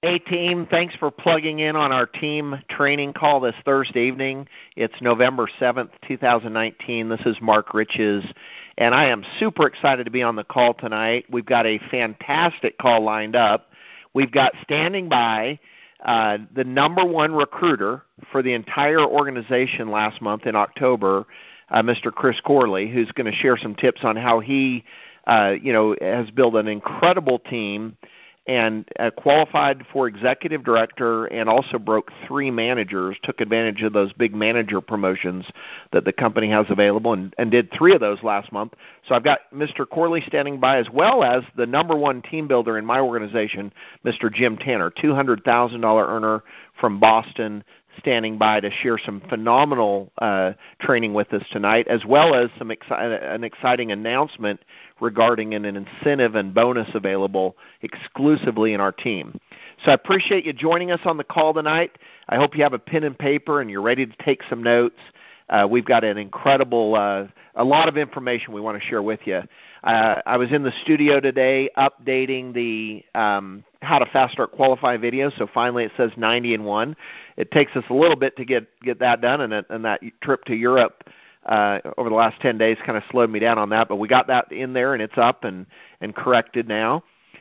Hey, team. Thanks for plugging in on our team training call this Thursday evening. It's November 7th, 2019. This is Mark Riches, and I am super excited to be on the call tonight. We've got a fantastic call lined up. We've got standing by the number one recruiter for the entire organization last month in October, Mr. Chris Corley, who's going to share some tips on how he has built an incredible team and qualified for executive director and also broke 3 managers, took advantage of those big manager promotions that the company has available, and did 3 of those last month. So I've got Mr. Corley standing by, as well as the number one team builder in my organization, Mr. Jim Tanner, $200,000 earner from Boston, standing by to share some phenomenal training with us tonight, as well as an exciting announcement regarding an incentive and bonus available exclusively in our team. So I appreciate you joining us on the call tonight. I hope you have a pen and paper and you're ready to take some notes. We've got an incredible, a lot of information we want to share with you. I was in the studio today updating the How to Fast Start Qualify video, so finally it says 90 and 1. It takes us a little bit to get that done, and that trip to Europe over the last 10 days kind of slowed me down on that, but we got that in there, and it's up and corrected now.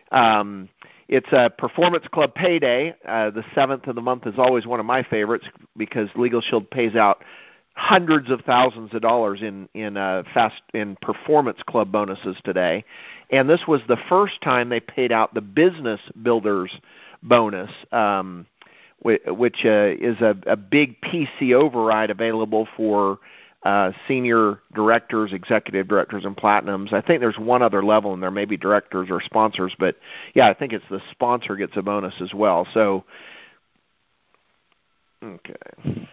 It's a Performance Club payday. The 7th of the month is always one of my favorites because Legal Shield pays out hundreds of thousands of dollars in Performance Club bonuses today. And this was the first time they paid out the Business Builders bonus, which is a big PC override available for senior directors, executive directors, and platinums. I think there's one other level, and there may be directors or sponsors, but yeah, I think it's the sponsor gets a bonus as well. So, okay.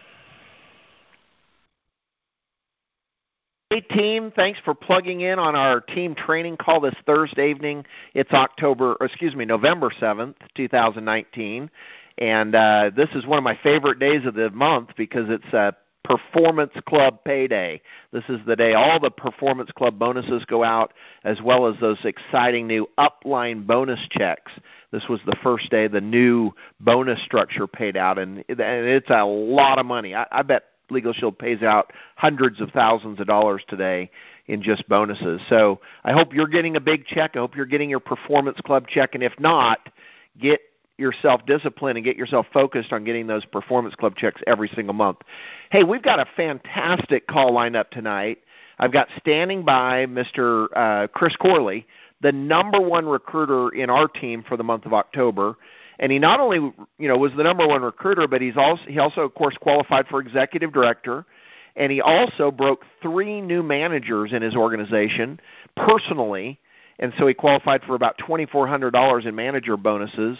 Hey, team, thanks for plugging in on our team training call this Thursday evening. It's November 7th, 2019, and this is one of my favorite days of the month because it's a Performance Club payday. This is the day all the Performance Club bonuses go out, as well as those exciting new upline bonus checks. This was the first day the new bonus structure paid out, and it's a lot of money. I bet Legal Shield pays out hundreds of thousands of dollars today in just bonuses. So I hope you're getting a big check. I hope you're getting your Performance Club check, and if not, get yourself disciplined and get yourself focused on getting those Performance Club checks every single month. Hey, we've got a fantastic call lined up tonight. I've got standing by Mr. Chris Corley, the number one recruiter in our team for the month of October. And he not only was the number one recruiter, but he also, of course, qualified for executive director. And he also broke 3 new managers in his organization personally. And so he qualified for about $2,400 in manager bonuses.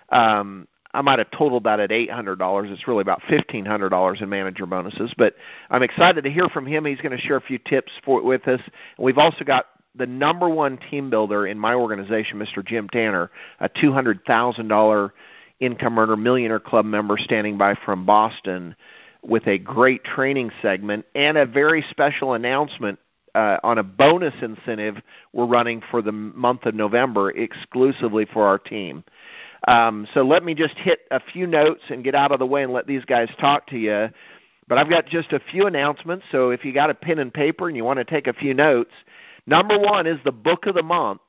I might have totaled that at $800. It's really about $1,500 in manager bonuses. But I'm excited to hear from him. He's going to share a few tips with us. And we've also got the number one team builder in my organization, Mr. Jim Tanner, a $200,000 income earner, Millionaire Club member standing by from Boston with a great training segment and a very special announcement on a bonus incentive we're running for the month of November exclusively for our team. So let me just hit a few notes and get out of the way and let these guys talk to you. But I've got just a few announcements, so if you got a pen and paper and you want to take a few notes, number one is the book of the month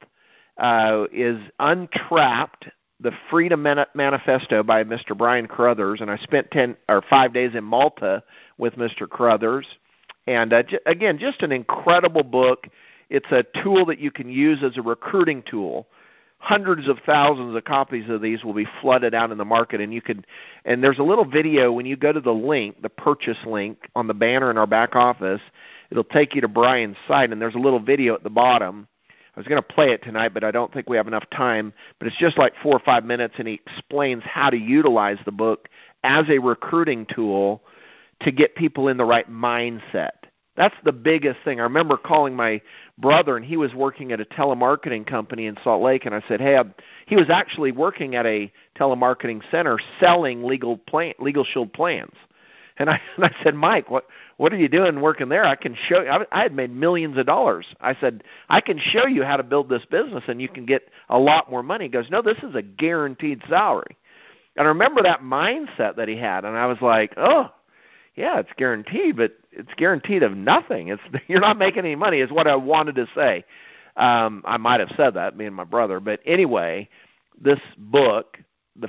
is Untrapped, the Freedom Manifesto by Mr. Brian Carruthers, and I spent 5 days in Malta with Mr. Carruthers. And again, just an incredible book. It's a tool that you can use as a recruiting tool. Hundreds of thousands of copies of these will be flooded out in the market, and there's a little video when you go to the link, the purchase link on the banner in our back office. It'll take you to Brian's site, and there's a little video at the bottom. I was going to play it tonight, but I don't think we have enough time. But it's just like 4 or 5 minutes, and he explains how to utilize the book as a recruiting tool to get people in the right mindset. That's the biggest thing. I remember calling my brother, and he was working at a telemarketing company in Salt Lake, and I said, hey, he was actually working at a telemarketing center selling Legal Shield plans. And I said, Mike, what are you doing working there? I can show you. I had made millions of dollars. I said, I can show you how to build this business, and you can get a lot more money. He goes, no, this is a guaranteed salary. And I remember that mindset that he had, and I was like, oh, yeah, it's guaranteed, but it's guaranteed of nothing. You're not making any money is what I wanted to say. I might have said that, me and my brother. But anyway, this book,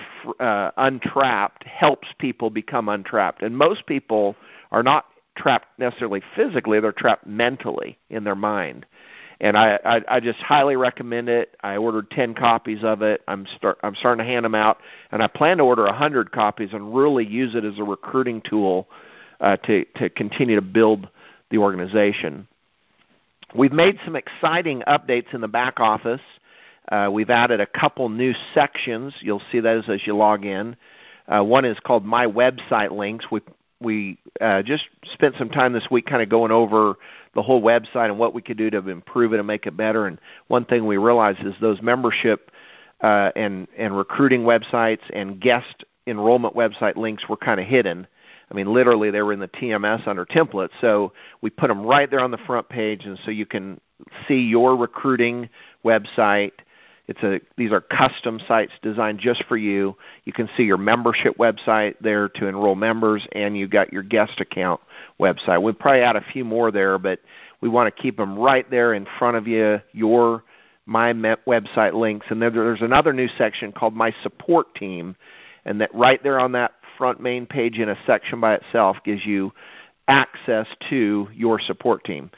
Untrapped, helps people become untrapped. And most people are not trapped necessarily physically, they're trapped mentally in their mind. And I just highly recommend it. I ordered 10 copies of it. I'm starting to hand them out, and I plan to order 100 copies and really use it as a recruiting tool to continue to build the organization. We've made some exciting updates in the back office. We've added a couple new sections. You'll see those as you log in. One is called My Website Links. We just spent some time this week kind of going over the whole website and what we could do to improve it and make it better. And one thing we realized is those membership and recruiting websites and guest enrollment website links were kind of hidden. I mean, literally, they were in the TMS under templates. So we put them right there on the front page, and so you can see your recruiting website. These are custom sites designed just for you. You can see your membership website there to enroll members, and you got your guest account website. We'll probably add a few more there, but we want to keep them right there in front of you, your My Website links. And then there's another new section called My Support Team, and that right there on that front main page in a section by itself gives you access to your support team.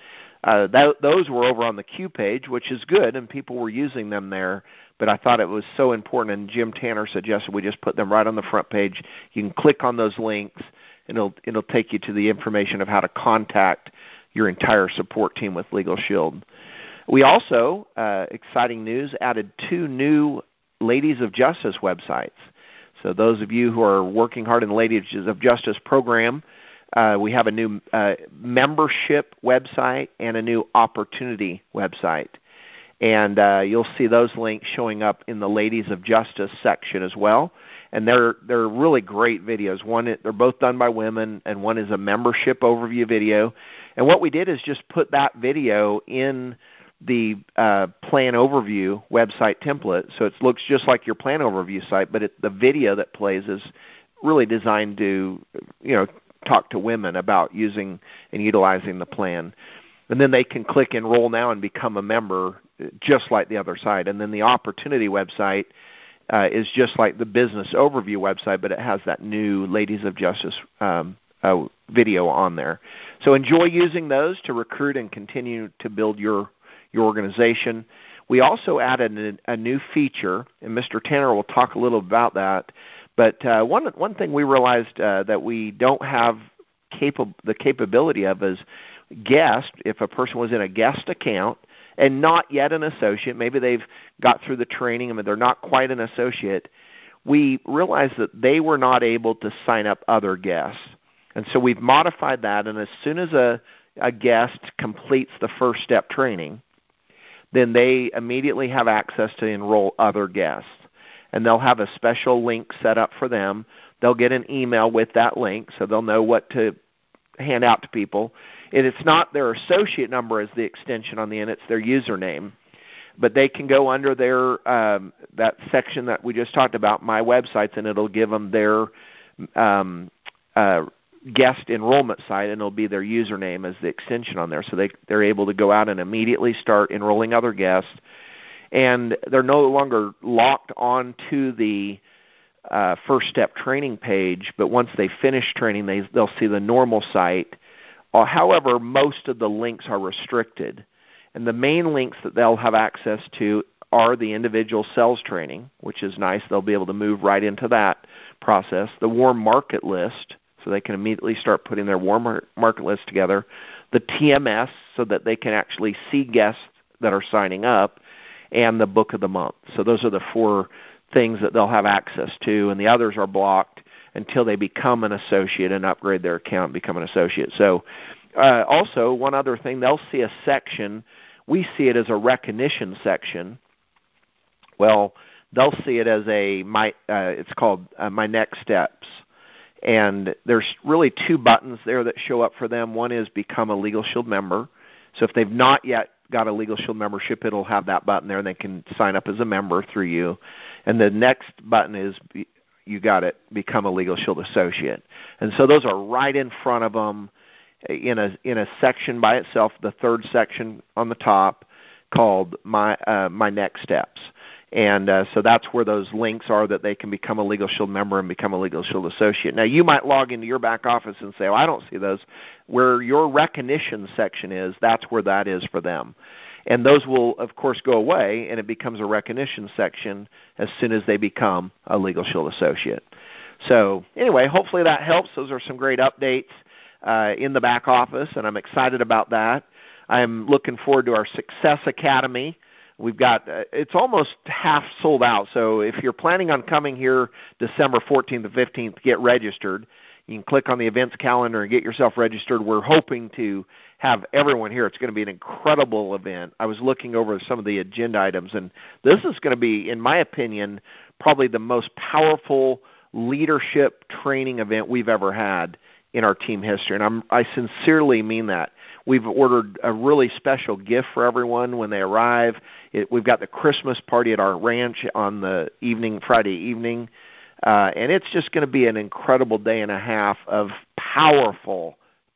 Those were over on the Q page, which is good, and people were using them there, but I thought it was so important, and Jim Tanner suggested we just put them right on the front page. You can click on those links, and it'll take you to the information of how to contact your entire support team with Legal Shield. We also, exciting news, added 2 new Ladies of Justice websites. So those of you who are working hard in the Ladies of Justice program, we have a new membership website and a new opportunity website. And you'll see those links showing up in the Ladies of Justice section as well. And they're really great videos. They're both done by women, and one is a membership overview video. And what we did is just put that video in the plan overview website template, so it looks just like your plan overview site, but the video that plays is really designed to talk to women about using and utilizing the plan. And then they can click Enroll Now and become a member just like the other site. And then the opportunity website is just like the business overview website, but it has that new Ladies of Justice video on there. So enjoy using those to recruit and continue to build your organization. We also added a new feature, and Mr. Tanner will talk a little about that. But one thing we realized that we don't have the capability of is guest. If a person was in a guest account and not yet an associate, maybe they've got through the training and they're not quite an associate, we realized that they were not able to sign up other guests. And so we've modified that, and as soon as a guest completes the first step training, then they immediately have access to enroll other guests. And they'll have a special link set up for them. They'll get an email with that link, so they'll know what to hand out to people. And it's not their associate number as the extension on the end, it's their username. But they can go under their that section that we just talked about, My Websites, and it'll give them their guest enrollment site, and it'll be their username as the extension on there. So they're able to go out and immediately start enrolling other guests. And they're no longer locked on to the first step training page, but once they finish training, they'll see the normal site. However, most of the links are restricted. And the main links that they'll have access to are the individual sales training, which is nice. They'll be able to move right into that process. The warm market list, so they can immediately start putting their warm market list together. The TMS, so that they can actually see guests that are signing up, and the book of the month. So those are the 4 things that they'll have access to, and the others are blocked until they become an associate and upgrade their account and become an associate. So also, one other thing, they'll see a section. We see it as a recognition section. Well, they'll see it as it's called My Next Steps. And there's really 2 buttons there that show up for them. One is Become a Legal Shield member. So if they've not yet got a Legal Shield membership, it'll have that button there, and they can sign up as a member through you. And the next button is you got it, become a Legal Shield associate. And so those are right in front of them in a section by itself, the third section on the top, called my next steps. And so that's where those links are that they can become a Legal Shield member and become a Legal Shield associate. Now, you might log into your back office and say, I don't see those. Where your recognition section is, that's where that is for them. And those will, of course, go away, and it becomes a recognition section as soon as they become a Legal Shield associate. So anyway, hopefully that helps. Those are some great updates in the back office, and I'm excited about that. I'm looking forward to our Success Academy. We've got it's almost half sold out, so if you're planning on coming here December 14th and 15th, get registered. You can click on the events calendar and get yourself registered. We're hoping to have everyone here. It's going to be an incredible event. I was looking over some of the agenda items, and this is going to be, in my opinion, probably the most powerful leadership training event we've ever had in our team history, and I sincerely mean that. We've ordered a really special gift for everyone when they arrive. We've got the Christmas party at our ranch on the Friday evening, and it's just going to be an incredible day and a half of powerful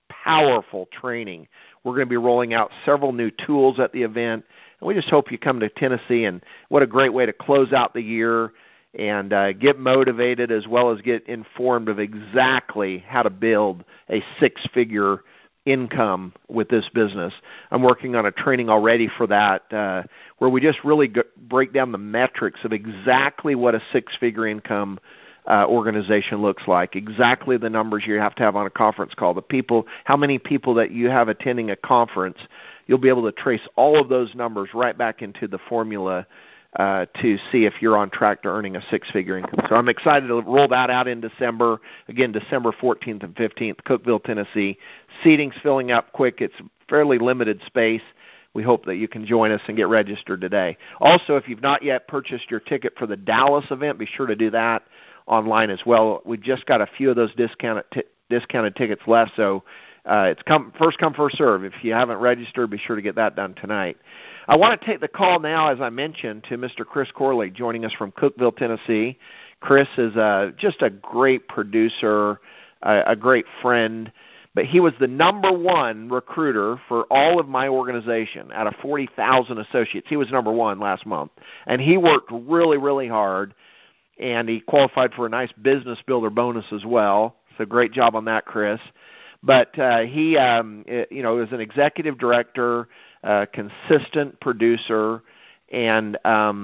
training. We're going to be rolling out several new tools at the event, and we just hope you come to Tennessee. And what a great way to close out the year and get motivated as well as get informed of exactly how to build a six-figure income with this business. I'm working on a training already for that where we just really break down the metrics of exactly what a six-figure income organization looks like, exactly the numbers you have to have on a conference call, the people, how many people that you have attending a conference. You'll be able to trace all of those numbers right back into the formula to see if you're on track to earning a six-figure income. So I'm excited to roll that out in December. Again, December 14th and 15th, Cookeville, Tennessee. Seating's filling up quick. It's fairly limited space. We hope that you can join us and get registered today. Also, if you've not yet purchased your ticket for the Dallas event, be sure to do that online as well. We just got a few of those discounted tickets left, so it's first come, first serve. If you haven't registered, be sure to get that done tonight. I want to take the call now, as I mentioned, to Mr. Chris Corley, joining us from Cookeville, Tennessee. Chris is just a great producer, a great friend, but he was the number one recruiter for all of my organization out of 40,000 associates. He was number one last month, and he worked really, really hard, and he qualified for a nice business builder bonus as well. So great job on that, Chris. But he, is an executive director, consistent producer, and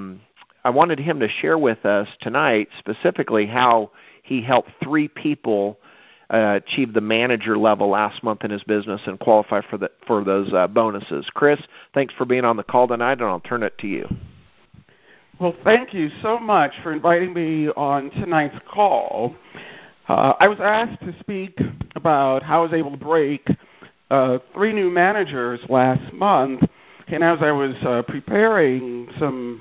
I wanted him to share with us tonight specifically how he helped 3 people achieve the manager level last month in his business and qualify for those bonuses. Chris, thanks for being on the call tonight, and I'll turn it to you. Well, thank you so much for inviting me on tonight's call. I was asked to speak about how I was able to break 3 new managers last month, and as I was preparing some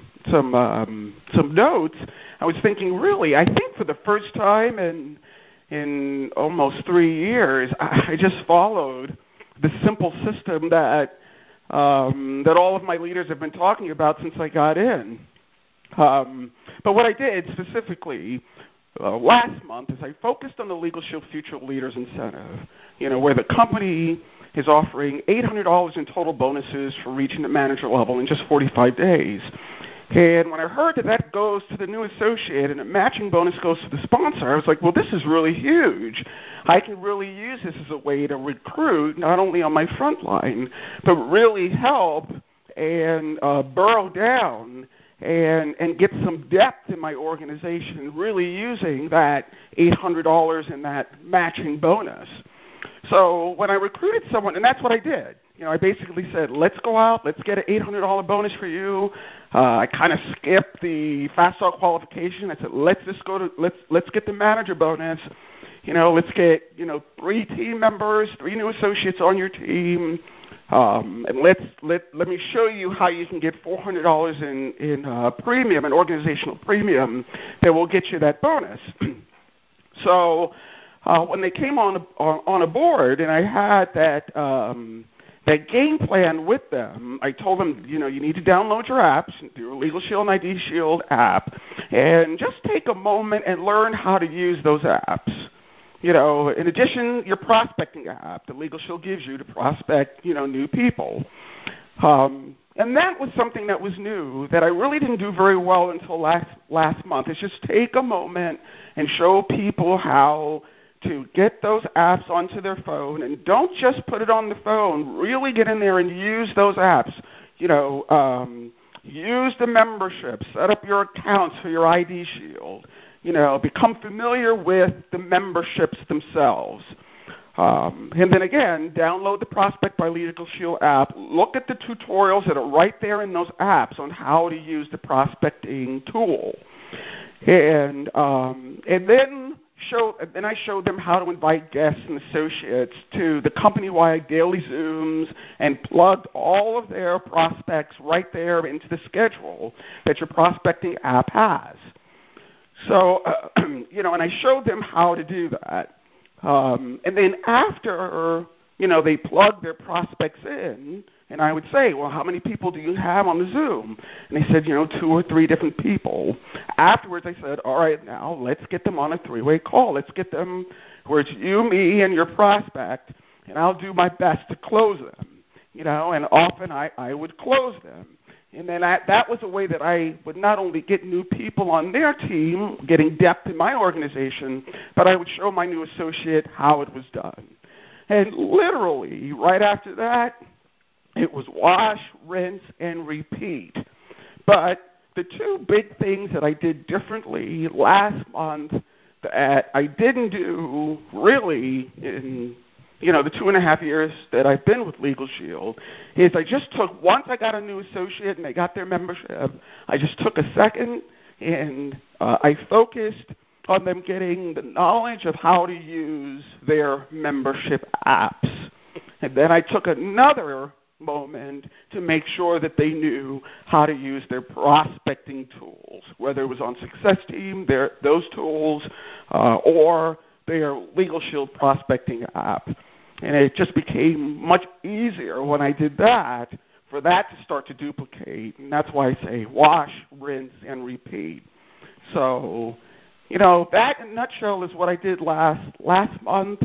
notes, I was thinking, really, I think for the first time in almost 3 years, I just followed the simple system that all of my leaders have been talking about since I got in. But what I did specifically last month is I focused on the Legal Shield Future Leaders Incentive, where the company is offering $800 in total bonuses for reaching the manager level in just 45 days. And when I heard that goes to the new associate and a matching bonus goes to the sponsor, I was like, well, this is really huge. I can really use this as a way to recruit not only on my front line, but really help and burrow down and get some depth in my organization, really using that $800 and that matching bonus. So when I recruited someone, and that's what I did, I basically said, let's go out, let's get an $800 bonus for you. I kind of skipped the fast start qualification. I said, let's get the manager bonus. Let's get 3 team members, 3 new associates on your team. And let me show you how you can get $400 in premium, an organizational premium that will get you that bonus. So when they came on a board, and I had that a game plan with them. I told them, you need to download your apps, your Legal Shield and ID Shield app, and just take a moment and learn how to use those apps. In addition, your prospecting app, the Legal Shield gives you to prospect, new people. And that was something that was new that I really didn't do very well until last month. Is just take a moment and show people how to get those apps onto their phone, and don't just put it on the phone. Really get in there and use those apps. Use the membership. Set up your accounts for your ID Shield. Become familiar with the memberships themselves. And then again, download the Prospect by Legal Shield app. Look at the tutorials that are right there in those apps on how to use the prospecting tool. And then I showed them how to invite guests and associates to the company-wide daily Zooms and plugged all of their prospects right there into the schedule that your prospecting app has. So, and I showed them how to do that. And then after, they plug their prospects in, and I would say, well, how many people do you have on the Zoom? And they said, 2 or 3 different people. Afterwards, I said, all right, now let's get them on a 3-way call. Let's get them where it's you, me, and your prospect, and I'll do my best to close them. And often I would close them. And then that was a way that I would not only get new people on their team, getting depth in my organization, but I would show my new associate how it was done. And literally, right after that, it was wash, rinse, and repeat. But the 2 big things that I did differently last month that I didn't do really in the 2.5 years that I've been with Legal Shield, is I just took, once I got a new associate and they got their membership, I just took a second and I focused on them getting the knowledge of how to use their membership apps. And then I took another moment to make sure that they knew how to use their prospecting tools, whether it was on Success Team, those tools, or their Legal Shield prospecting app. And it just became much easier when I did that for that to start to duplicate. And that's why I say wash, rinse, and repeat. So, that in a nutshell is what I did last month.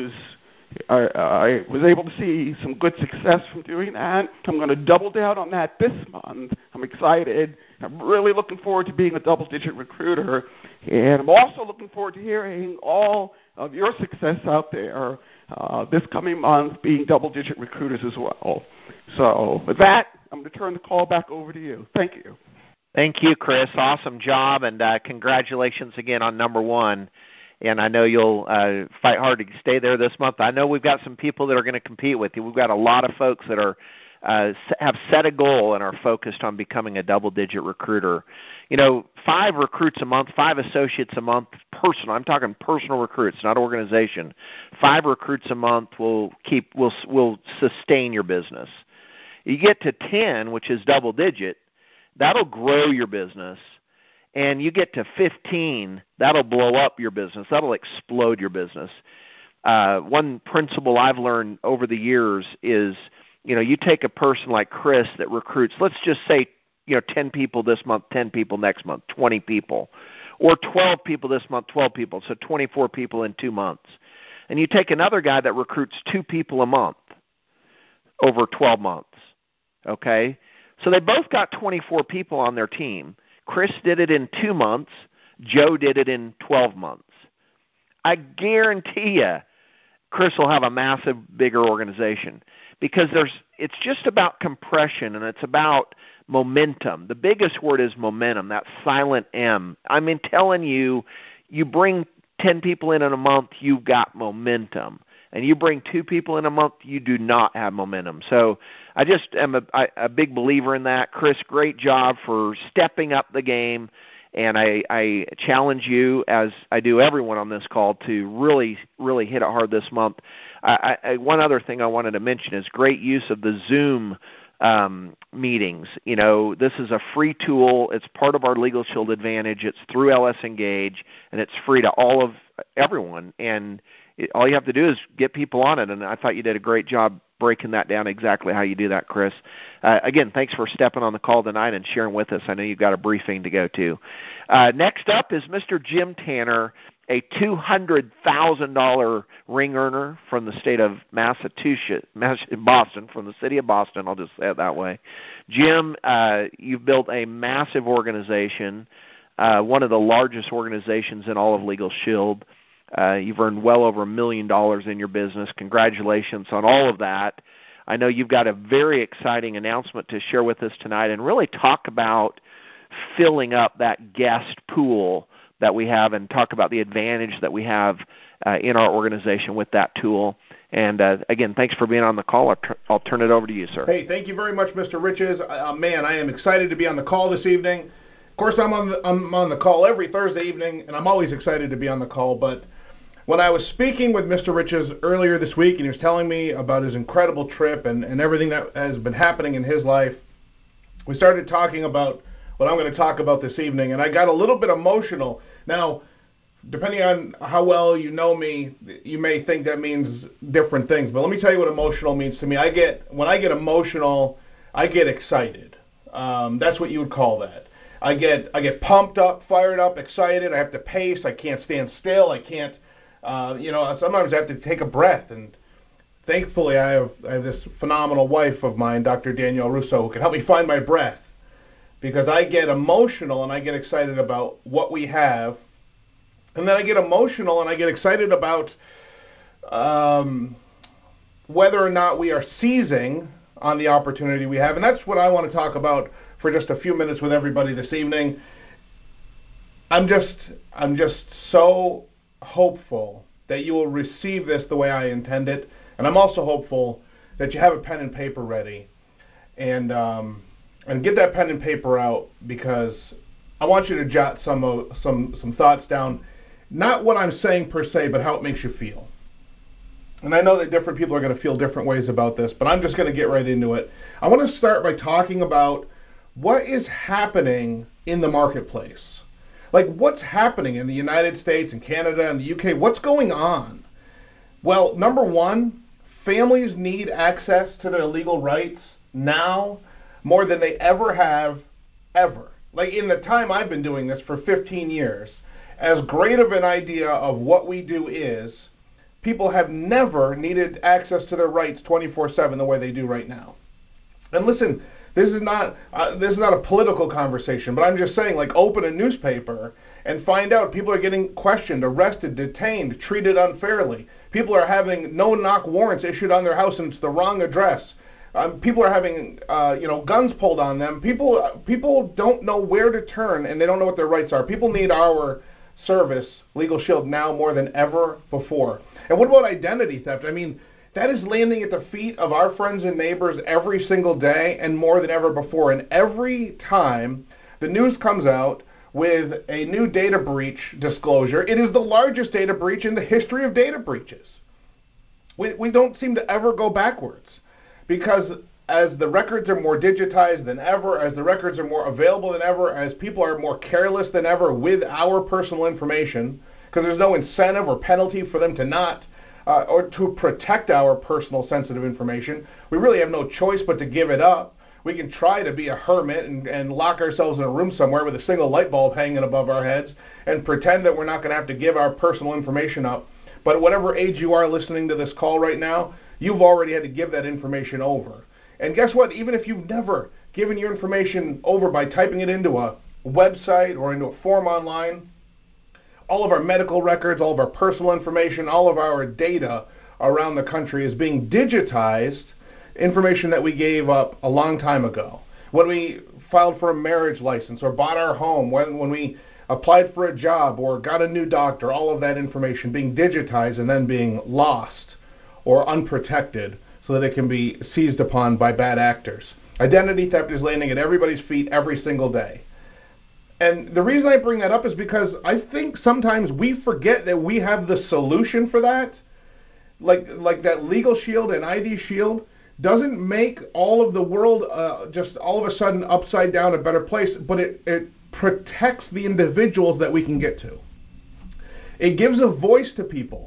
I was able to see some good success from doing that. I'm going to double down on that this month. I'm excited. I'm really looking forward to being a double-digit recruiter. And I'm also looking forward to hearing all of your success out there this coming month, being double-digit recruiters as well. So with that, I'm going to turn the call back over to you. Thank you. Thank you, Chris. Awesome job, and congratulations again on number 1. And I know you'll fight hard to stay there this month. I know we've got some people that are going to compete with you. We've got a lot of folks that are have set a goal and are focused on becoming a double-digit recruiter. 5 recruits a month, 5 associates a month, personal. I'm talking personal recruits, not organization. 5 recruits a month will sustain your business. You get to 10, which is double-digit, that'll grow your business. And you get to 15, that'll blow up your business. That'll explode your business. One principle I've learned over the years is, you take a person like Chris that recruits, let's just say, 10 people this month, 10 people next month, 20 people. Or 12 people this month, 12 people, so 24 people in 2 months. And you take another guy that recruits 2 people a month over 12 months, okay? So they both got 24 people on their team. Chris did it in 2 months. Joe did it in 12 months. I guarantee you Chris will have a massive, bigger organization because it's just about compression and it's about momentum. The biggest word is momentum, that silent M. I mean, telling you, you bring 10 people in a month, you've got momentum. And you bring 2 people in a month, you do not have momentum. So I just am a big believer in that. Chris, great job for stepping up the game. And I challenge you, as I do everyone on this call, to really, really hit it hard this month. One other thing I wanted to mention is great use of the Zoom meetings. This is a free tool. It's part of our Legal Shield Advantage. It's through LS Engage, and it's free to everyone. And all you have to do is get people on it, and I thought you did a great job breaking that down exactly how you do that, Chris. Again, thanks for stepping on the call tonight and sharing with us. I know you've got a briefing to go to. Next up is Mr. Jim Tanner, a $200,000 ring earner from the state of Massachusetts, Boston, from the city of Boston. I'll just say it that way. Jim, you've built a massive organization, one of the largest organizations in all of Legal Shield. You've earned well over $1 million in your business. Congratulations on all of that. I know you've got a very exciting announcement to share with us tonight and really talk about filling up that guest pool that we have and talk about the advantage that we have in our organization with that tool. And again, thanks for being on the call. I'll turn it over to you, sir. Hey, thank you very much, Mr. Riches. Man, I am excited to be on the call this evening. Of course, I'm on the call every Thursday evening, and I'm always excited to be on the call. But when I was speaking with Mr. Riches earlier this week, and he was telling me about his incredible trip and everything that has been happening in his life, we started talking about what I'm going to talk about this evening, and I got a little bit emotional. Now, depending on how well you know me, you may think that means different things, but let me tell you what emotional means to me. When I get emotional, I get excited. That's what you would call that. I get pumped up, fired up, excited. I have to pace. I can't stand still. I can't, sometimes I have to take a breath. And thankfully, I have this phenomenal wife of mine, Dr. Danielle Russo, who can help me find my breath. Because I get emotional and I get excited about what we have. And then I get emotional and I get excited about whether or not we are seizing on the opportunity we have. And that's what I want to talk about for just a few minutes with everybody this evening. I'm just so hopeful that you will receive this the way I intend it. And I'm also hopeful that you have a pen and paper ready. And get that pen and paper out, because I want you to jot some thoughts down. Not what I'm saying per se, but how it makes you feel. And I know that different people are going to feel different ways about this, but I'm just going to get right into it. I want to start by talking about what is happening in the marketplace. Like, what's happening in the United States and Canada and the UK? What's going on? Well, number one, families need access to their legal rights now more than they ever have, ever. Like, in the time I've been doing this for 15 years, as great of an idea of what we do is, people have never needed access to their rights 24/7 the way they do right now. And listen, this is not a political conversation, but I'm just saying, like, open a newspaper and find out people are getting questioned, arrested, detained, treated unfairly. People are having no-knock warrants issued on their house and it's the wrong address. People are having, guns pulled on them. People don't know where to turn, and they don't know what their rights are. People need our service, Legal Shield, now more than ever before. And what about identity theft? I mean, that is landing at the feet of our friends and neighbors every single day and more than ever before. And every time the news comes out with a new data breach disclosure, it is the largest data breach in the history of data breaches. We don't seem to ever go backwards. Because as the records are more digitized than ever, as the records are more available than ever, as people are more careless than ever with our personal information, because there's no incentive or penalty for them to not, or to protect our personal sensitive information, we really have no choice but to give it up. We can try to be a hermit and lock ourselves in a room somewhere with a single light bulb hanging above our heads and pretend that we're not going to have to give our personal information up. But whatever age you are listening to this call right now, you've already had to give that information over. And guess what? Even if you've never given your information over by typing it into a website or into a form online, all of our medical records, all of our personal information, all of our data around the country is being digitized, information that we gave up a long time ago. When we filed for a marriage license or bought our home, when we applied for a job or got a new doctor, all of that information being digitized and then being lost or unprotected so that it can be seized upon by bad actors. Identity theft is landing at everybody's feet every single day. And the reason I bring that up is because I think sometimes we forget that we have the solution for that. Like that Legal Shield and ID Shield doesn't make all of the world just all of a sudden upside down a better place, but it protects the individuals that we can get to. It gives a voice to people.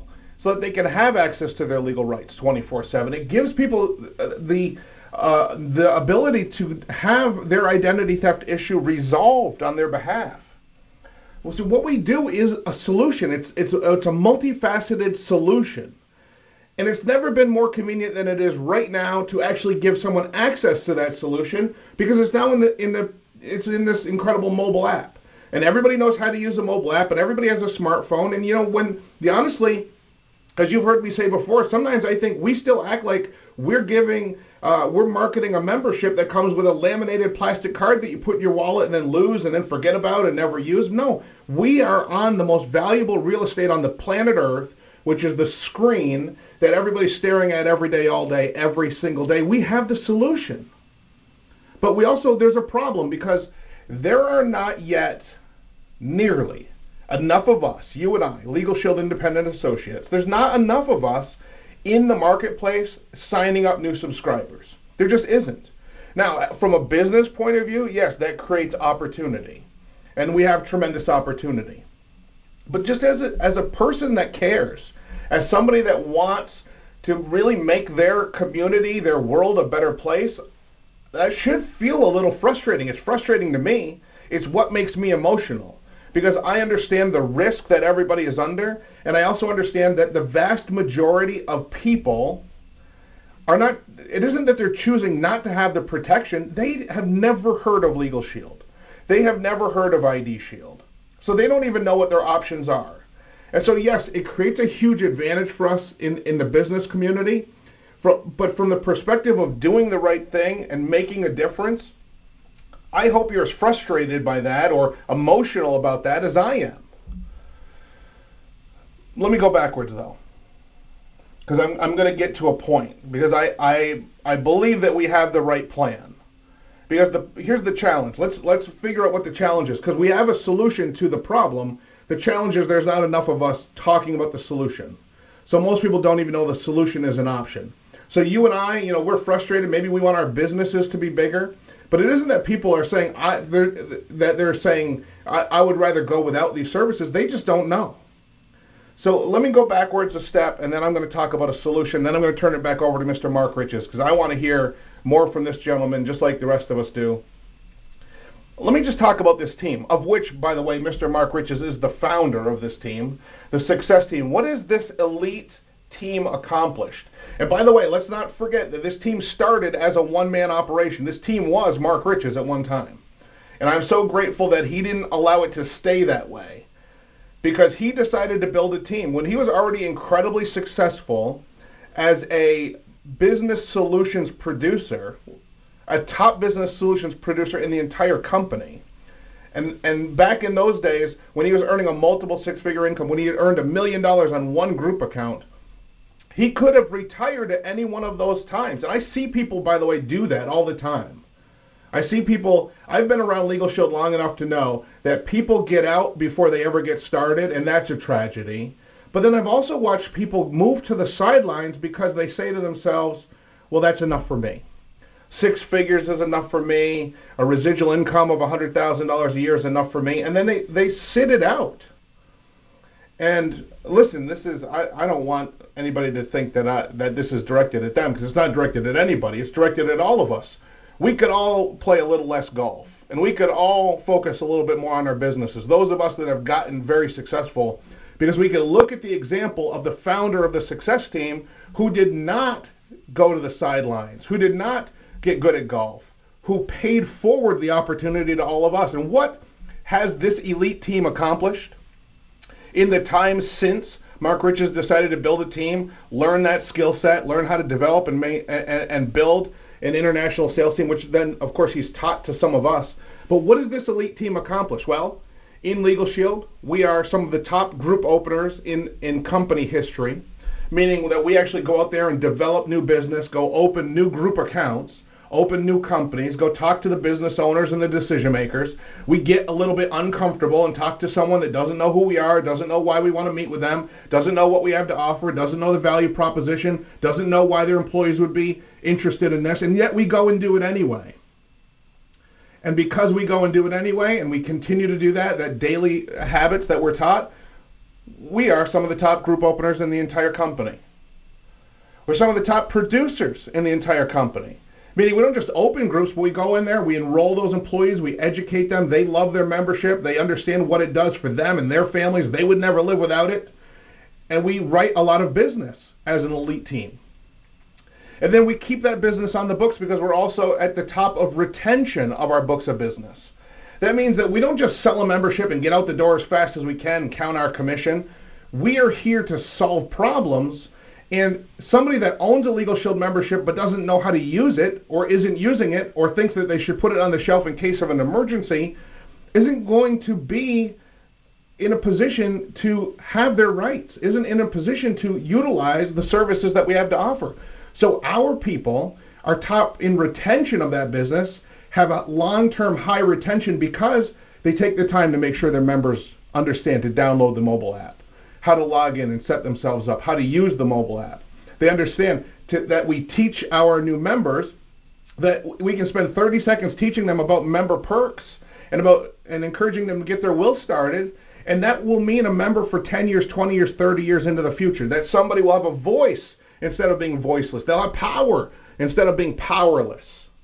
so that they can have access to their legal rights 24/7. It gives people the ability to have their identity theft issue resolved on their behalf. Well, so what we do is a solution. It's a multifaceted solution. And it's never been more convenient than it is right now to actually give someone access to that solution, because it's now it's in this incredible mobile app. And everybody knows how to use a mobile app, and everybody has a smartphone. And honestly, as you've heard me say before, sometimes I think we still act like we're marketing a membership that comes with a laminated plastic card that you put in your wallet and then lose and then forget about and never use. No, we are on the most valuable real estate on the planet Earth, which is the screen that everybody's staring at every day, all day, every single day. We have the solution. But there's a problem, because there are not yet nearly enough of us, you and I, Legal Shield Independent Associates, there's not enough of us in the marketplace signing up new subscribers. There just isn't. Now, from a business point of view, yes, that creates opportunity. And we have tremendous opportunity. But just as a person that cares, as somebody that wants to really make their community, their world a better place, that should feel a little frustrating. It's frustrating to me. It's what makes me emotional, because I understand the risk that everybody is under, and I also understand that the vast majority of people are not, it isn't that they're choosing not to have the protection. They have never heard of Legal Shield. They have never heard of ID Shield. So they don't even know what their options are. And so, yes, it creates a huge advantage for us in the business community. But from the perspective of doing the right thing and making a difference, I hope you're as frustrated by that or emotional about that as I am. Let me go backwards, though, because I'm going to get to a point, because I believe that we have the right plan. Because here's the challenge. Let's figure out what the challenge is, because we have a solution to the problem. The challenge is there's not enough of us talking about the solution. So most people don't even know the solution is an option. So you and I, we're frustrated. Maybe we want our businesses to be bigger. But it isn't that people are saying they're saying I would rather go without these services. They just don't know. So let me go backwards a step, and then I'm going to talk about a solution. Then I'm going to turn it back over to Mr. Mark Riches, because I want to hear more from this gentleman, just like the rest of us do. Let me just talk about this team, of which, by the way, Mr. Mark Riches is the founder of this team, the success team. What has this elite team accomplished? And by the way, let's not forget that this team started as a one-man operation. This team was Mark Riches at one time. And I'm so grateful that he didn't allow it to stay that way, because he decided to build a team when he was already incredibly successful as a business solutions producer, a top business solutions producer in the entire company. And back in those days, when he was earning a multiple six-figure income, when he had earned $1 million on one group account, he could have retired at any one of those times. And I see people, by the way, do that all the time. I see people, I've been around Legal Shield long enough to know that people get out before they ever get started, and that's a tragedy. But then I've also watched people move to the sidelines because they say to themselves, well, that's enough for me. 6 figures is enough for me. A residual income of $100,000 a year is enough for me. And then they sit it out. And listen, I don't want anybody to think that this is directed at them, because it's not directed at anybody. It's directed at all of us. We could all play a little less golf, and we could all focus a little bit more on our businesses. Those of us that have gotten very successful, because we can look at the example of the founder of the success team who did not go to the sidelines, who did not get good at golf, who paid forward the opportunity to all of us. And what has this elite team accomplished in the time since Mark Riches decided to build a team, learn that skill set, learn how to develop and build an international sales team, which then, of course, he's taught to some of us. But what does this elite team accomplish? Well, in Legal Shield, we are some of the top group openers in company history, meaning that we actually go out there and develop new business, go open new group accounts, open new companies, go talk to the business owners and the decision makers. We get a little bit uncomfortable and talk to someone that doesn't know who we are, doesn't know why we want to meet with them, doesn't know what we have to offer, doesn't know the value proposition, doesn't know why their employees would be interested in this, and yet we go and do it anyway. And because we go and do it anyway, and we continue to do that daily habits that we're taught, we are some of the top group openers in the entire company. We're some of the top producers in the entire company. Meaning we don't just open groups, but we go in there, we enroll those employees, we educate them, they love their membership, they understand what it does for them and their families, they would never live without it. And we write a lot of business as an elite team. And then we keep that business on the books because we're also at the top of retention of our books of business. That means that we don't just sell a membership and get out the door as fast as we can and count our commission. We are here to solve problems. And somebody that owns a Legal Shield membership but doesn't know how to use it or isn't using it or thinks that they should put it on the shelf in case of an emergency isn't going to be in a position to have their rights, isn't in a position to utilize the services that we have to offer. So our people are top in retention of that business, have a long-term high retention because they take the time to make sure their members understand to download the mobile app, how to log in and set themselves up, how to use the mobile app. They understand that we teach our new members that we can spend 30 seconds teaching them about member perks and encouraging them to get their will started, and that will mean a member for 10 years, 20 years, 30 years into the future. That somebody will have a voice instead of being voiceless. They'll have power instead of being powerless.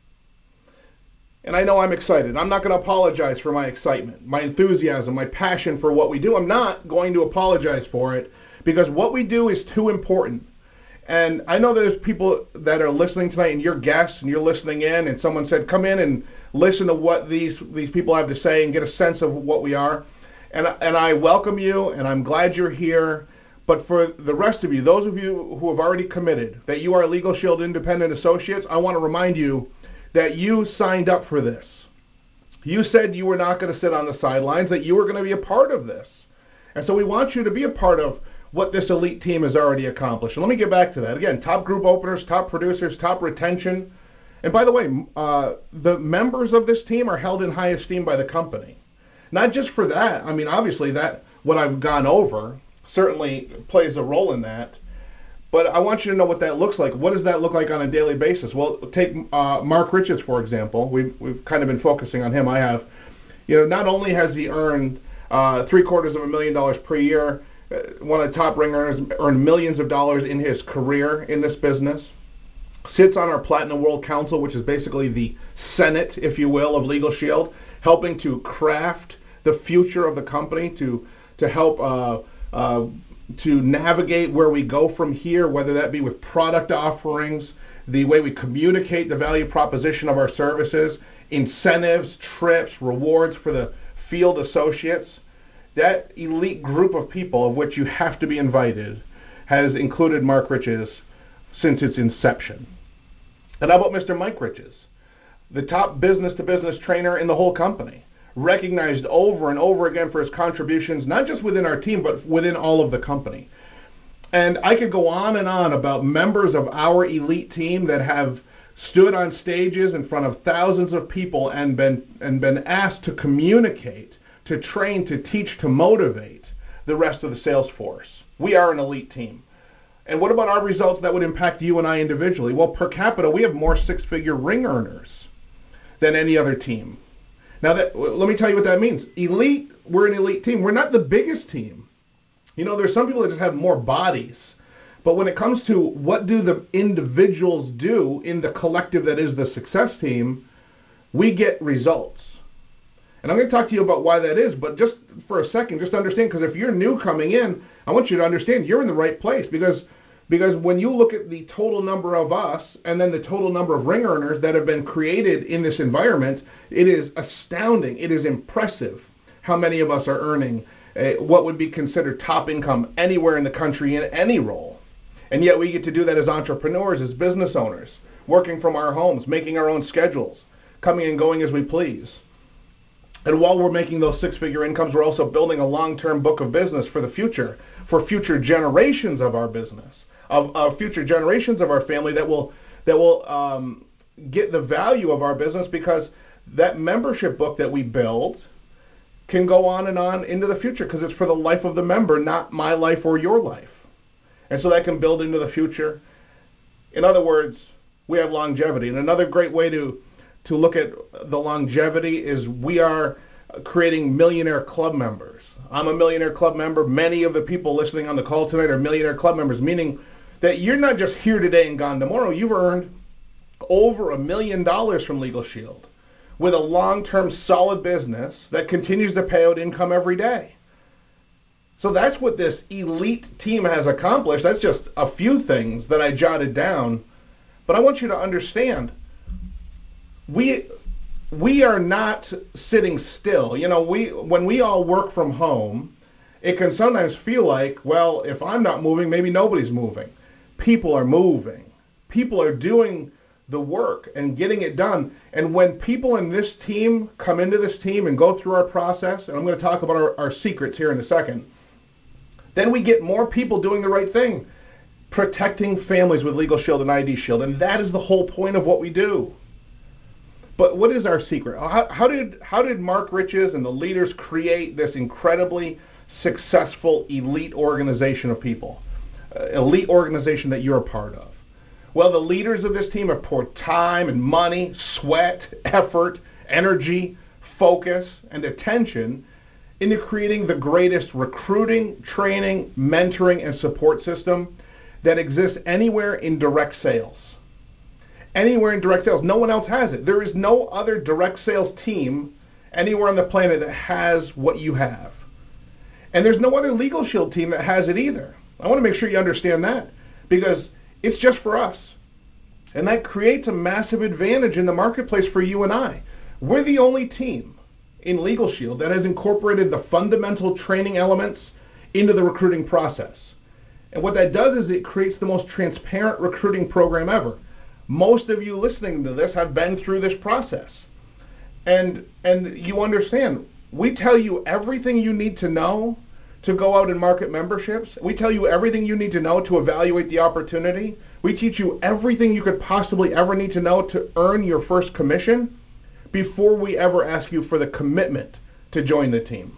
And I know I'm excited. I'm not going to apologize for my excitement, my enthusiasm, my passion for what we do. I'm not going to apologize for it because what we do is too important. And I know there's people that are listening tonight and you're guests and you're listening in and someone said, come in and listen to what these people have to say and get a sense of what we are. And I welcome you and I'm glad you're here. But for the rest of you, those of you who have already committed that you are Legal Shield Independent Associates, I want to remind you that you signed up for this. You said you were not going to sit on the sidelines, that you were going to be a part of this. And so we want you to be a part of what this elite team has already accomplished. And let me get back to that. Again, top group openers, top producers, top retention. And by the way, the members of this team are held in high esteem by the company. Not just for that. I mean, obviously, that what I've gone over certainly plays a role in that. But I want you to know what that looks like. What does that look like on a daily basis? Well, take Mark Riches, for example. We've kind of been focusing on him. I have. Not only has he earned $750,000 per year, one of the top ring earners, earned millions of dollars in his career in this business, sits on our Platinum World Council, which is basically the Senate, if you will, of Legal Shield, helping to craft the future of the company, to help to navigate where we go from here, whether that be with product offerings, the way we communicate the value proposition of our services, incentives, trips, rewards for the field associates. That elite group of people of which you have to be invited has included Mark Riches since its inception. And how about Mr. Mike Riches, the top business-to-business trainer in the whole company, recognized over and over again for his contributions, not just within our team, but within all of the company. And I could go on and on about members of our elite team that have stood on stages in front of thousands of people and been asked to communicate, to train, to teach, to motivate the rest of the sales force. We are an elite team. And what about our results that would impact you and I individually? Well, per capita, we have more six-figure ring earners than any other team. Now, let me tell you what that means. Elite, we're an elite team. We're not the biggest team. There's some people that just have more bodies. But when it comes to what do the individuals do in the collective that is the success team, we get results. And I'm going to talk to you about why that is, but just for a second, just understand, because if you're new coming in, I want you to understand you're in the right place, because when you look at the total number of us and then the total number of ring earners that have been created in this environment, it is astounding. It is impressive how many of us are earning what would be considered top income anywhere in the country in any role. And yet we get to do that as entrepreneurs, as business owners, working from our homes, making our own schedules, coming and going as we please. And while we're making those six-figure incomes, we're also building a long-term book of business for the future, for future generations of our business, of future generations of our family that will get the value of our business, because that membership book that we build can go on and on into the future, because it's for the life of the member, not my life or your life. And so that can build into the future. In other words, we have longevity. And another great way to look at the longevity is we are creating millionaire club members. I'm a millionaire club member. Many of the people listening on the call tonight are millionaire club members, meaning that you're not just here today and gone tomorrow. You've earned over $1 million from Legal Shield with a long-term solid business that continues to pay out income every day. So that's what this elite team has accomplished. That's just a few things that I jotted down. But I want you to understand, we are not sitting still. You know, when we all work from home, it can sometimes feel like, well, if I'm not moving, maybe nobody's moving. People are moving. People are doing the work and getting it done. And when people in this team come into this team and go through our process, and I'm going to talk about our secrets here in a second, then we get more people doing the right thing, protecting families with Legal Shield and ID Shield. And that is the whole point of what we do. But what is our secret? How did Mark Riches and the leaders create this incredibly successful elite organization of people? Elite organization that you're a part of? Well, the leaders of this team have poured time and money, sweat, effort, energy, focus, and attention into creating the greatest recruiting, training, mentoring, and support system that exists anywhere in direct sales. Anywhere in direct sales. No one else has it. There is no other direct sales team anywhere on the planet that has what you have. And there's no other Legal Shield team that has it either. I want to make sure you understand that, because it's just for us. And that creates a massive advantage in the marketplace for you and I. We're the only team in Legal Shield that has incorporated the fundamental training elements into the recruiting process. And what that does is it creates the most transparent recruiting program ever. Most of you listening to this have been through this process. And you understand, we tell you everything you need to know to go out and market memberships. We tell you everything you need to know to evaluate the opportunity. We teach you everything you could possibly ever need to know to earn your first commission before we ever ask you for the commitment to join the team.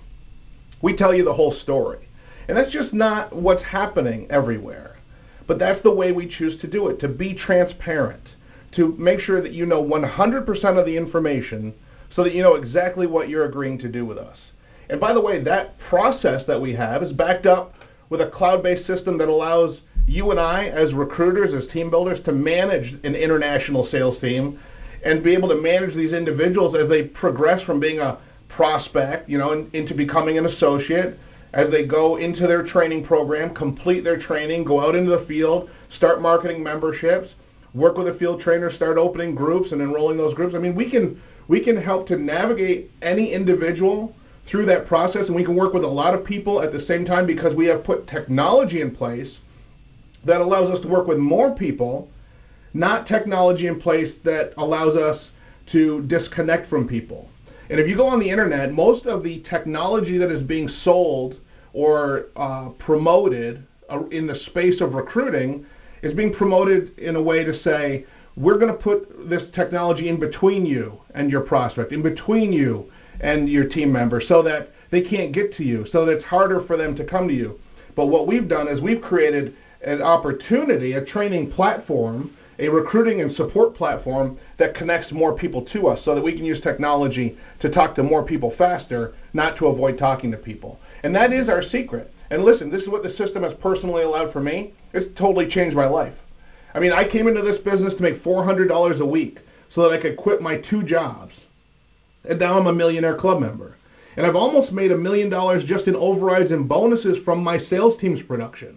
We tell you the whole story. And that's just not what's happening everywhere. But that's the way we choose to do it, to be transparent, to make sure that you know 100% of the information so that you know exactly what you're agreeing to do with us. And by the way, that process that we have is backed up with a cloud-based system that allows you and I, as recruiters, as team builders, to manage an international sales team and be able to manage these individuals as they progress from being a prospect, into becoming an associate, as they go into their training program, complete their training, go out into the field, start marketing memberships, work with a field trainer, start opening groups and enrolling those groups. I mean, we can help to navigate any individual through that process, and we can work with a lot of people at the same time because we have put technology in place that allows us to work with more people, not technology in place that allows us to disconnect from people. And if you go on the internet, most of the technology that is being sold or promoted in the space of recruiting is being promoted in a way to say, we're going to put this technology in between you and your prospect, in between you and your team member, so that they can't get to you, so that it's harder for them to come to you. But what we've done is we've created an opportunity, a training platform, a recruiting and support platform that connects more people to us so that we can use technology to talk to more people faster, not to avoid talking to people. And that is our secret. And listen, this is what the system has personally allowed for me. It's totally changed my life. I mean, I came into this business to make $400 a week so that I could quit my 2 jobs. And now I'm a millionaire club member. And I've almost made $1 million just in overrides and bonuses from my sales team's production.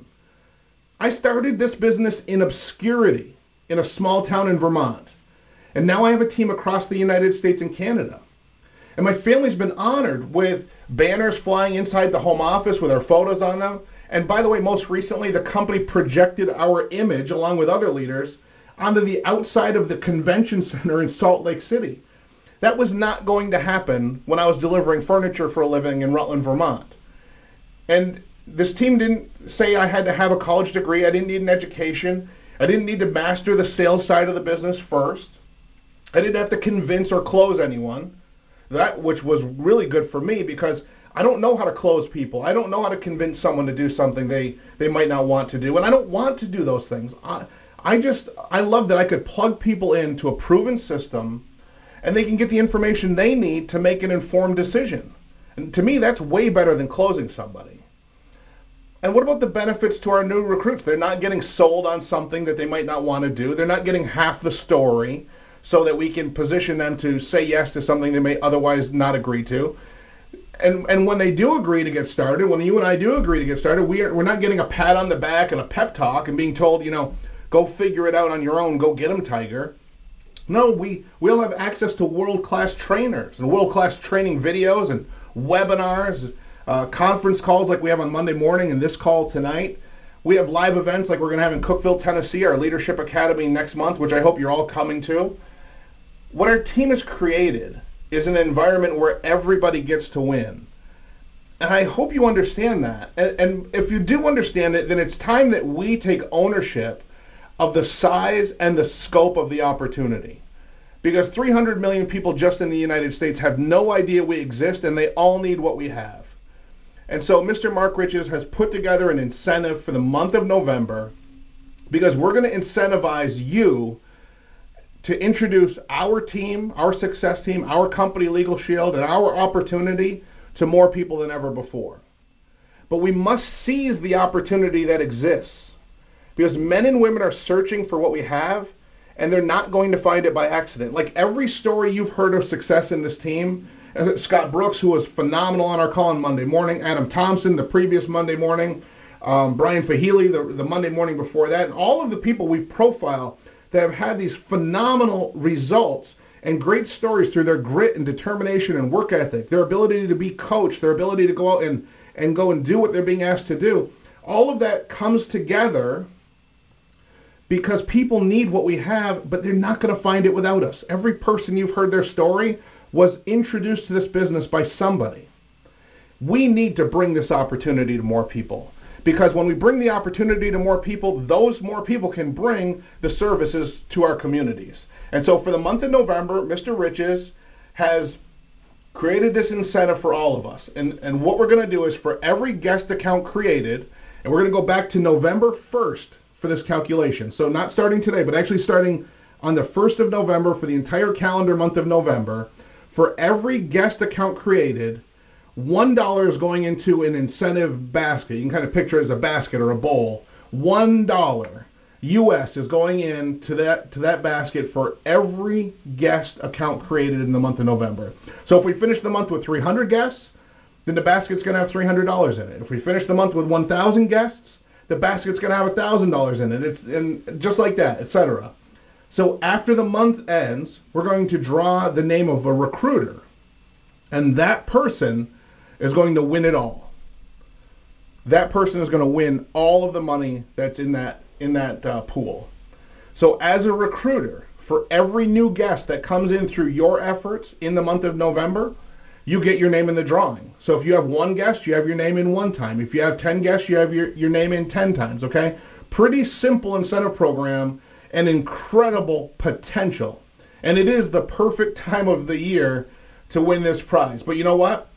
I started this business in obscurity in a small town in Vermont. And now I have a team across the United States and Canada. And my family's been honored with banners flying inside the home office with our photos on them. And by the way, most recently, the company projected our image, along with other leaders, onto the outside of the convention center in Salt Lake City. That was not going to happen when I was delivering furniture for a living in Rutland, Vermont. And this team didn't say I had to have a college degree. I didn't need an education. I didn't need to master the sales side of the business first. I didn't have to convince or close anyone, which was really good for me because I don't know how to close people. I don't know how to convince someone to do something they might not want to do. And I don't want to do those things. I love that I could plug people into a proven system and they can get the information they need to make an informed decision. And to me, that's way better than closing somebody. And what about the benefits to our new recruits? They're not getting sold on something that they might not want to do. They're not getting half the story so that we can position them to say yes to something they may otherwise not agree to. And when they do agree to get started, when you and I do agree to get started, we're not getting a pat on the back and a pep talk and being told, go figure it out on your own, go get them, Tiger. No, we'll have access to world-class trainers and world-class training videos and webinars, conference calls like we have on Monday morning and this call tonight. We have live events like we're going to have in Cookeville, Tennessee, our Leadership Academy next month, which I hope you're all coming to. What our team has created is an environment where everybody gets to win. And I hope you understand that. And if you do understand it, then it's time that we take ownership of the size and the scope of the opportunity. Because 300 million people just in the United States have no idea we exist, and they all need what we have. And so Mr. Mark Riches has put together an incentive for the month of November, because we're going to incentivize you to introduce our team, our success team, our company, Legal Shield, and our opportunity to more people than ever before. But we must seize the opportunity that exists, because men and women are searching for what we have, and they're not going to find it by accident. Like every story you've heard of success in this team, Scott Brooks, who was phenomenal on our call on Monday morning, Adam Thompson the previous Monday morning, Brian Fahili the Monday morning before that, and all of the people we profile that have had these phenomenal results and great stories through their grit and determination and work ethic, their ability to be coached, their ability to go out and go and do what they're being asked to do. All of that comes together because people need what we have, but they're not going to find it without us. Every person you've heard their story was introduced to this business by somebody. We need to bring this opportunity to more people. Because when we bring the opportunity to more people, those more people can bring the services to our communities. And so for the month of November, Mr. Riches has created this incentive for all of us. And what we're going to do is for every guest account created, and we're going to go back to November 1st for this calculation. So not starting today, but actually starting on the 1st of November for the entire calendar month of November, for every guest account created, $1 is going into an incentive basket. You can kind of picture it as a basket or a bowl. $1 US is going into that basket for every guest account created in the month of November. So if we finish the month with 300 guests, then the basket's going to have $300 in it. If we finish the month with 1,000 guests, the basket's going to have $1,000 in it. And just like that, etc. So after the month ends, we're going to draw the name of a recruiter, and that person is going to win it all. That person is going to win all of the money that's in that pool. So as a recruiter, for every new guest that comes in through your efforts in the month of November, you get your name in the drawing. So if you have one guest, you have your name in one time. If you have 10 guests, you have your name in 10 times, okay? Pretty simple incentive program and incredible potential. And it is the perfect time of the year to win this prize. But you know what?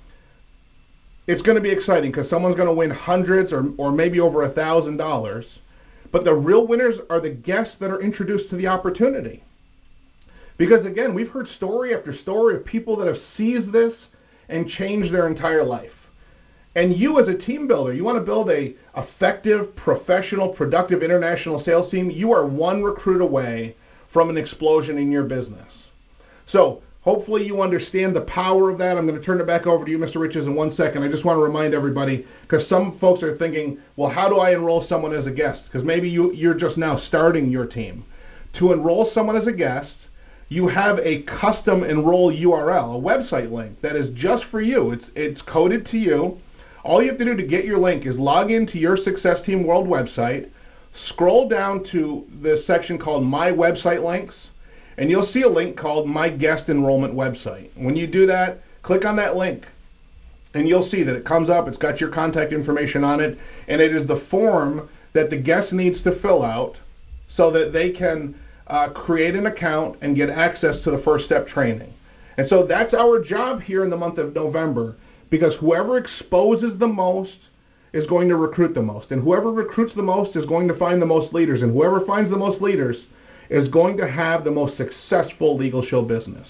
It's going to be exciting because someone's going to win hundreds or maybe over $1,000. But the real winners are the guests that are introduced to the opportunity. Because again, we've heard story after story of people that have seized this and changed their entire life. And you as a team builder, you want to build a effective, professional, productive international sales team, you are one recruit away from an explosion in your business. So hopefully you understand the power of that. I'm going to turn it back over to you, Mr. Riches, in 1 second. I just want to remind everybody, because some folks are thinking, well, how do I enroll someone as a guest? Because maybe you're just now starting your team. To enroll someone as a guest, you have a custom enroll URL, a website link that is just for you. It's coded to you. All you have to do to get your link is log into your Success Team World website, scroll down to the section called My Website Links, and you'll see a link called My Guest Enrollment Website. When you do that, click on that link, and you'll see that it comes up. It's got your contact information on it, and it is the form that the guest needs to fill out so that they can create an account and get access to the first step training. And so that's our job here in the month of November, because whoever exposes the most is going to recruit the most, and whoever recruits the most is going to find the most leaders, and whoever finds the most leaders is going to have the most successful Legal Shield business.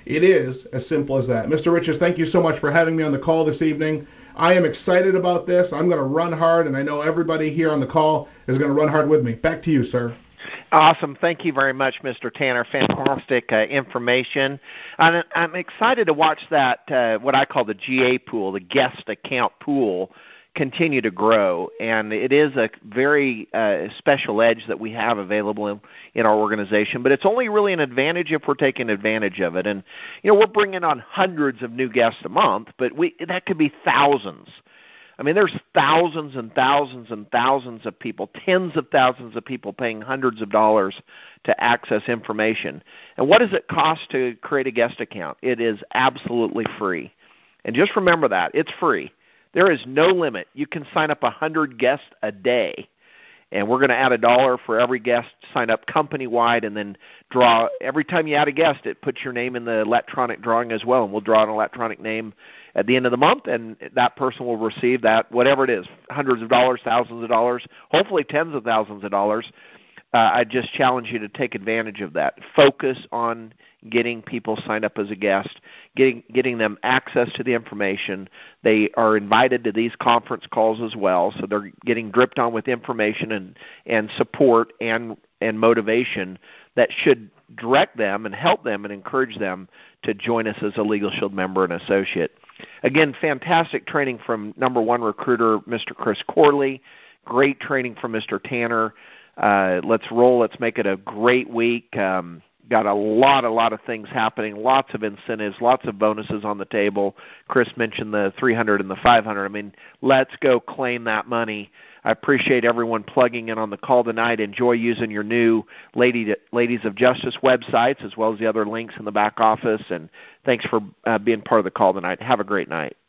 It is as simple as that. Mr. Riches, thank you so much for having me on the call this evening. I am excited about this. I'm going to run hard, and I know everybody here on the call is going to run hard with me. Back to you, sir. Awesome. Thank you very much, Mr. Tanner. Fantastic information. I'm excited to watch that, what I call the GA pool, the guest account pool, continue to grow. And it is a very special edge that we have available in our organization. But it's only really an advantage if we're taking advantage of it. And, we're bringing on hundreds of new guests a month, but that could be thousands. I mean, there's thousands and thousands and thousands of people, tens of thousands of people paying hundreds of dollars to access information. And what does it cost to create a guest account? It is absolutely free. And just remember that. It's free. There is no limit. You can sign up 100 guests a day. And we're going to add $1 for every guest sign up company-wide, and then draw. Every time you add a guest, it puts your name in the electronic drawing as well, and we'll draw an electronic name at the end of the month, and that person will receive that, whatever it is, hundreds of dollars, thousands of dollars, hopefully tens of thousands of dollars. I just challenge you to take advantage of that. Focus on getting people signed up as a guest, getting them access to the information. They are invited to these conference calls as well, so they're getting dripped on with information and support and motivation that should direct them and help them and encourage them to join us as a Legal Shield member and associate. Again, fantastic training from number one recruiter, Mr. Chris Corley. Great training from Mr. Tanner. Let's roll. Let's make it a great week. Got a lot of things happening, lots of incentives, lots of bonuses on the table. Chris mentioned the 300 and the 500. I mean, let's go claim that money. I appreciate everyone plugging in on the call tonight. Enjoy using your new Ladies of Justice websites as well as the other links in the back office. And thanks for being part of the call tonight. Have a great night.